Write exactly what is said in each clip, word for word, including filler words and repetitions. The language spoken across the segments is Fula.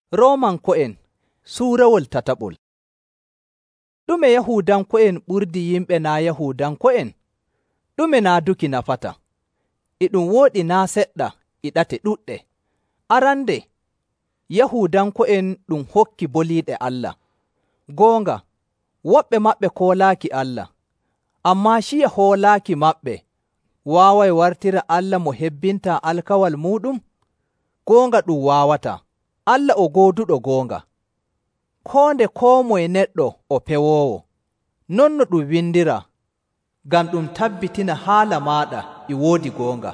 Roomanko'en suurawol tataɓol. Ɗume Yahuudanko'en ɓurdi yimɓe naa Yahuudanko'en? Ɗume naaduki nafata? E ɗum wooɗi naa seɗɗa e ɗate ɗuɗɗe. Arande, Yahuudanko'en ɗum hokki boliiɗe Allah. Goonga, woɓɓe maɓɓe koolaaki Allah, ammaa ciya hoolaaki maɓɓe waaway wartira Allah mo hebbinta alkawal muɗum? Goonga ɗum waawataa. Allah o gooduɗo goonga. Koo nde koo moye neɗɗo o pewoowo. Non no ɗum windira, ngam ɗum tabbitina haala maaɗa e woodi goonga.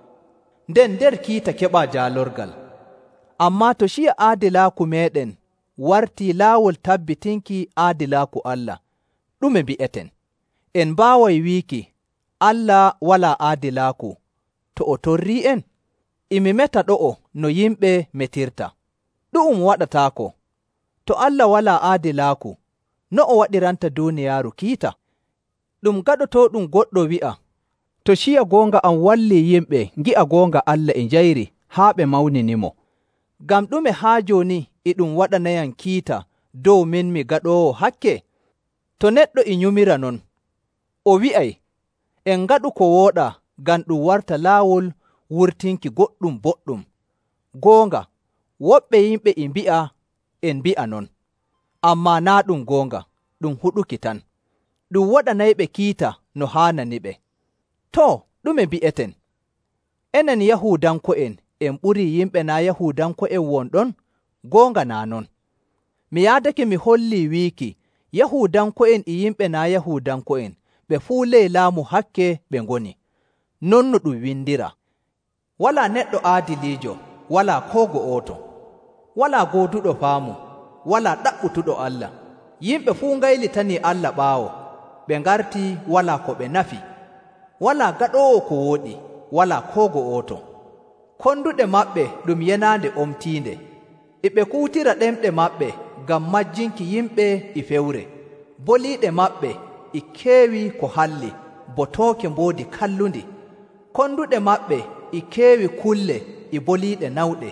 Nden nder kiita keɓaa jaalorgal. Ammaa to ciya aadilaaku meeɗen wartii laawol tabbitinki aadilaaku Allah, ɗume mbi'eten? En mbaaway wiiki Allah walaa aadilaaku to o torrii en? Imi meta ɗo'o no yimɓe metirta. Ɗu'um waɗataako. To Allah walaa aadilaaku, no o waɗiranta duuniyaaru kiita? Ɗum gaɗotoo ɗum goɗɗo wi'a, to ciya goonga am wallii yimɓe ngi'a goonga Allah e njayri haa ɓe mawninimo. Ngam ɗume haa jooni e ɗum waɗanayam kiita dow min mi gaɗoowo hakke? To neɗɗo e nyumira non, o wi'ay, en ngaɗu ko wooɗaa ngam ɗum warta laawol wurtinki goɗɗum boɗɗum. Goonga, woɓɓe yimɓe e mbi'a en mbi'a non, ammaa naa ɗum goonga, ɗum huɗuki tan. Ɗum waɗanayɓe kiita no haananiɓe. Too, ɗume mbi'eten? Enen Yahuudanko'en en ɓurii yimɓe naa Yahuudanko'en wonɗon? Goonga naa non. Mi yaadake mi hollii wiiki Yahuudanko'en e yimɓe naa Yahuudanko'en ɓe fuu ley laamu hakke ɓe ngoni. Non no ɗum windira. Walaa neɗɗo aadiliijo, walaa koo go'oto. Walaa gooduɗo faamu, walaa ɗaɓɓutuɗo Allah. Yimɓe fuu ngaylitanii Allah ɓaawo, ɓe ngartii walaa ko ɓe nafi. Walaa gaɗoowo ko wooɗi, walaa koo go'oto. Konduɗe maɓɓe ɗum yenaande omtiinde, e ɓe kuutira ɗemɗe maɓɓe ngam majjinki yimɓe e fewre. Boliiɗe maɓɓe e keewi ko halli, bo tooke mboodi kallundi. Konduɗe maɓɓe e keewi kulle e boliiɗe nawɗe.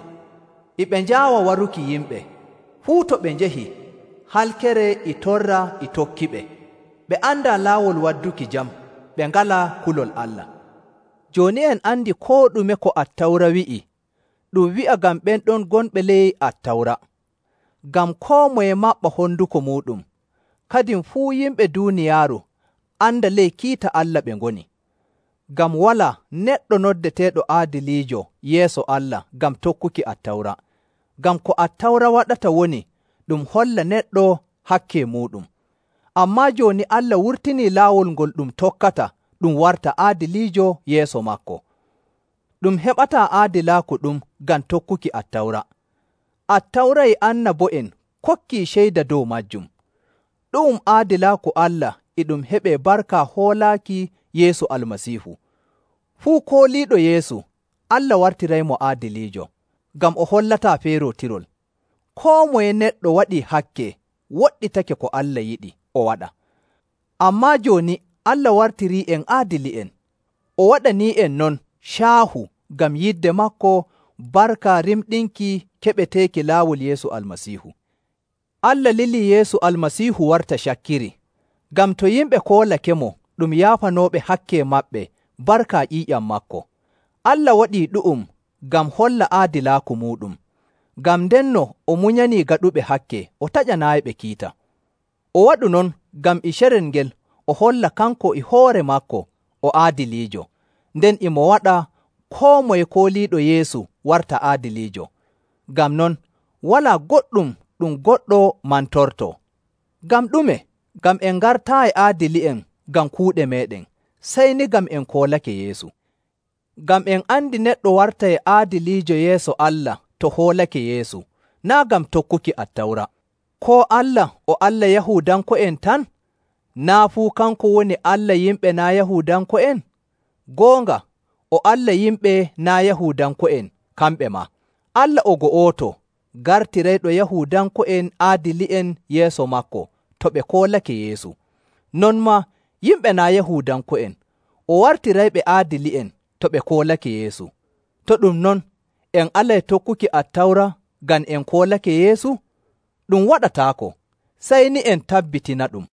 E ɓe njaawa waruki yimɓe, fuu to ɓe njehi, halkere e torra e tokkiɓe. Ɓe andaa laawol wadduki jam, ɓe ngalaa kulol Allah. Jooni en andi koo ɗume ko Attawra wi'i, ɗum wi'a ngam ɓen ɗon gonɓe ley Attawra. Ngam koo moye maɓɓa honduko muɗum, kadin fuu yimɓe duuniyaaru anda ley kiita Allah ɓe ngoni. Ngam walaa neɗɗo noddeteeɗo aadiliijo yeeso Allah ngam tokkuki Attawra. Ngam ko Attawra waɗata woni ɗum holla neɗɗo hakke muɗum. Ammaa jooni Allah wurtinii laawol ngol ɗum tokkata ɗum warta aadiliijo yeeso makko. Ɗum heɓataa aadilaaku ɗum ngam tokkuki Attawra. Attawra e annabo'en kokkii ceyda dow majjum. Ɗum aadilaaku Allah e ɗum heɓee barka hoolaaki Yeesu Almasiihu. Fuu kooliiɗo Yeesu, Allah wartiraymo aadiliijo, ngam o hollataa feerotirol. Koo moye neɗɗo waɗii hakke woɗɗitake ko Allah yiɗi o waɗa. Ammaa jooni Allah wartirii en aadili'en. O waɗanii en non caahu ngam yidde makko barka rimɗinki keɓeteeki laawol Yeesu Almasiihu. Allah lilii Yeesu Almasiihu warta cakkiri, ngam to yimɓe koolake mo ɗum yaafanooɓe hakke maɓɓe barka ƴiiƴam makko. Allah waɗii ɗu'um ngam holla aadilaaku muɗum. Ngam ndenno o munyanii gaɗuɓe hakke, o taƴanaayiɓe kiita. O waɗu non ngam e cerel ngel o holla kanko e hoore makko o aadiliijo, nden imo waɗa koo moye kooliiɗo Yeesu warta aadiliijo. Ngam non walaa goɗɗum ɗum goɗɗo mantorto. Ngam ɗume? Ngam en ngartaayi aadili'en ngam kuuɗe meeɗen, sey ni ngam en koolake Yeesu. Ngam en andi neɗɗo wartay aadiliijo yeeso Allah to hoolake Yeesu, naa ngam tokkuki Attawra. Koo Allah o Allah Yahuudanko'en tan? Naa fuu kanko woni Allah yimɓe naa Yahuudanko'en? Goonga, o Allah yimɓe naa Yahuudanko'en kamɓe maa. Allah o go'oto, gartirayɗo Yahuudanko'en aadili'en yeeso makko to ɓe koolake Yeesu. Non maa yimɓe naa Yahuudanko'en, o wartirayɓe aadili'en to ɓe koolake Yeesu. To ɗum non, en alay tokkuki Attawra ngam en koolake Yeesu? Ɗum waɗataako, sey ni en tabbitina ɗum.